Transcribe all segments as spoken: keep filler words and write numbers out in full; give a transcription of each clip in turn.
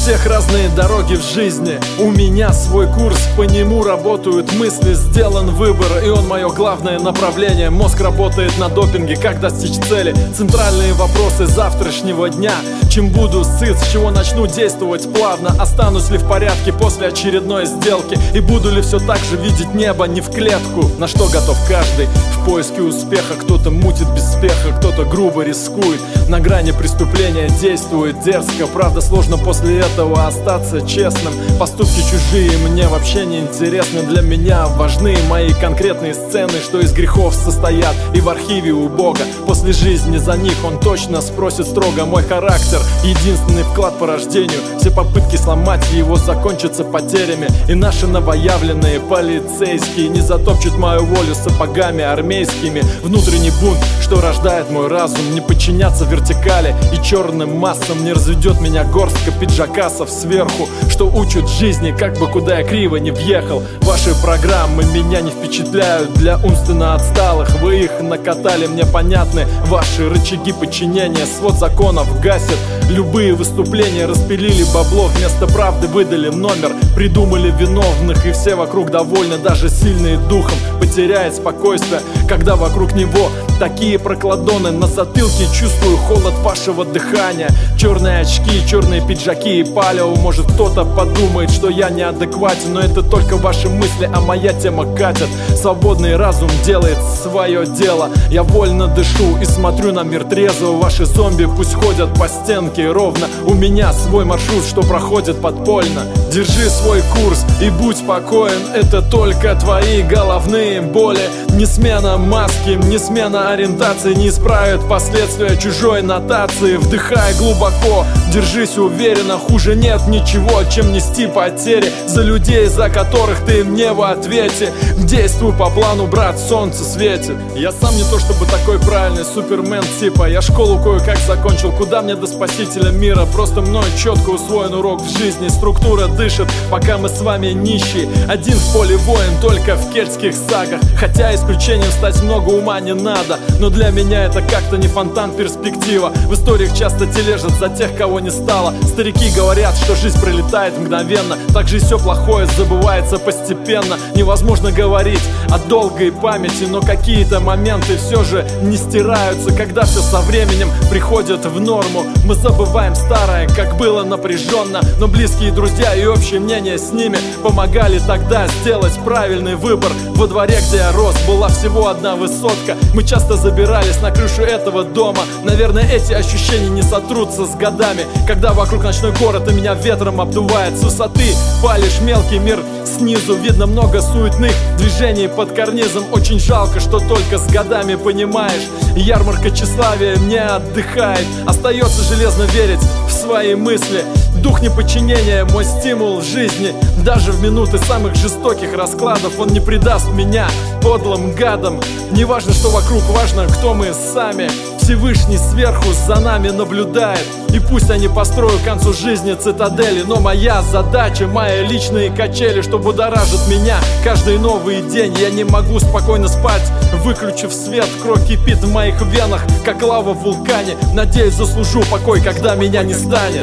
всех разные дороги в жизни, у меня свой курс, по нему работают мысли, сделан выбор, и он мое главное направление. Мозг работает на допинге, как достичь цели, центральные вопросы завтрашнего дня. Чем буду сыт, с чего начну действовать плавно, останусь ли в порядке после очередной сделки, и буду ли все так же видеть небо не в клетку. На что готов каждый в поиске успеха, кто-то мутит без спеха, кто-то грубо рискует, на грани преступления действует дерзко. Правда, сложно после этого остаться честным, поступки чужие мне вообще не интересны. Для меня важны мои конкретные сцены, что из грехов состоят и в архиве у Бога. После жизни за них он точно спросит строго. Мой характер — единственный вклад по рождению, все попытки сломать его закончатся потерями, и наши новоявленные полицейские не затопчут мою волю сапогами армейскими. Внутренний бунт, что рождает мой разум, не подчиняться вертикали и черным массам, не разведет меня горстка пиджакасов сверху, что учат жизни, как бы куда я криво не въехал. Ваши программы меня не впечатляют, для умственно отсталых вы их накатали. Мне понятны ваши рычаги подчинения, свод законов гасит любые выступления. Распилили бабло, вместо правды выдали номер, придумали виновных, и все вокруг довольны, даже сильные духом потеряет спокойствие, когда вокруг него такие прокладоны. На затылке чувствую холод вашего дыхания, черные очки, черные пиджаки и палео. Может, кто-то подумает, что я неадекватен, но это только ваши мысли, а моя тема катит. Свободный разум делает свое дело, я вольно дышу и смотрю на мир трезво. Ваши зомби пусть ходят по стенке ровно, у меня свой маршрут, что проходит подпольно. Держи свой курс и будь спокоен, это только твои головные боли. Не смена маски, не смена ориентации не исправит последствия чужой нотации. Вдыхай глубоко, держись уверенно, хуже нет ничего, чем нести потери за людей, за которых ты мне в ответе. Действуй по плану, брат, солнце светит. Я сам не то чтобы такой правильный супермен типа, я школу кое-как закончил, куда мне до спасителя мира, просто мной четко усвоен урок в жизни. Структура дышит, пока мы с вами нищие, один в поле воин только в кельтских сагах. Хотя исключением стать много ума не надо, но для меня это как-то не фонтан перспектива. В историях часто тележат за тех, кого не стало. Старики говорят, что жизнь пролетает мгновенно, так же и все плохое забывается постепенно. Невозможно говорить о долгой памяти, но какие-то моменты все же не стираются, когда все со временем приходит в норму. Мы забываем старое, как было напряженно, но близкие друзья и общее мнение с ними помогали тогда сделать правильный выбор. Во дворе, где я рос, была всего одна высотка, мы часто забирались на крышу этого дома. Наверное, эти ощущения не сотрутся с годами, когда вокруг ночной город и меня ветром обдувает. С высоты палишь мелкий мир снизу, видно много суетных движений под карнизом. Очень жалко, что только с годами понимаешь, ярмарка тщеславия не отдыхает. Остается железно верить в свои мысли, дух неподчинения мой стимул в жизни. Даже в минуты самых жестоких раскладов он не предаст меня подлым гадам. Не важно, что вокруг, важно, кто мы сами. Всевышний сверху за нами наблюдает, и пусть они построят к концу жизни цитадели, но моя задача, мои личные качели, что будоражит меня каждый новый день. Я не могу спокойно спать, выключив свет, кровь кипит в моих венах, как лава в вулкане. Надеюсь, заслужу покой, когда меня не станет.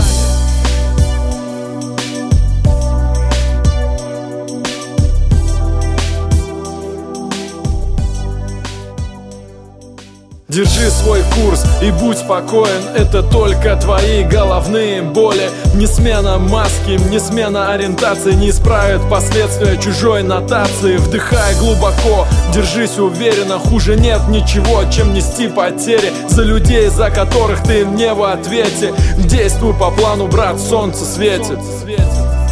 Держи свой курс и будь спокоен, это только твои головные боли. Не смена маски, не смена ориентации не исправит последствия чужой нотации. Вдыхай глубоко, держись уверенно, хуже нет ничего, чем нести потери за людей, за которых ты мне в ответе. Действуй по плану, брат, солнце светит.